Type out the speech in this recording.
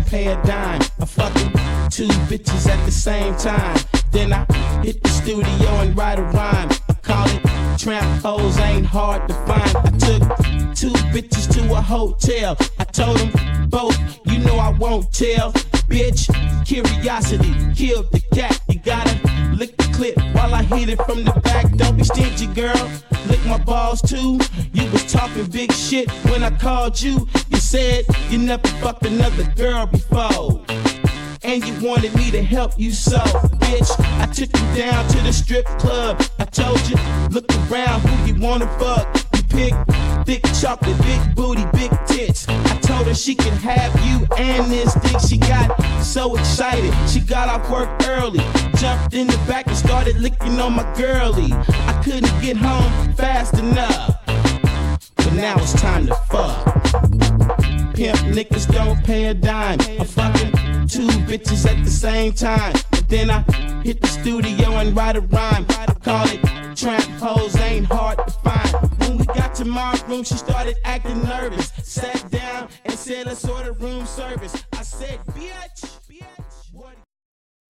pay a dime. I'm fucking two bitches at the same time. Then I hit the studio and write a rhyme. I call it tramp hoes ain't hard to find. I took two bitches to a hotel. I told them both, you know I won't tell. Bitch, curiosity killed the cat. You gotta lick the clip while I hit it from the back. Don't be stingy, girl. Lick my balls too. You was talking big shit when I called you. You said you never fucked another girl before, and you wanted me to help you so, bitch, I took you down to the strip club. I told you, look around who you wanna fuck. You pick thick chocolate, big booty, big tits. I told her she could have you and this dick. She got so excited, she got off work early, jumped in the back and started licking on my girlie. I couldn't get home fast enough, but now it's time to fuck. Pimp niggas don't pay a dime. I'm fucking two bitches at the same time. And then I hit the studio and write a rhyme. I call it tramp hoes ain't hard to find. When we got to my room, she started acting nervous. Sat down and said, let's order room service. I said, bitch.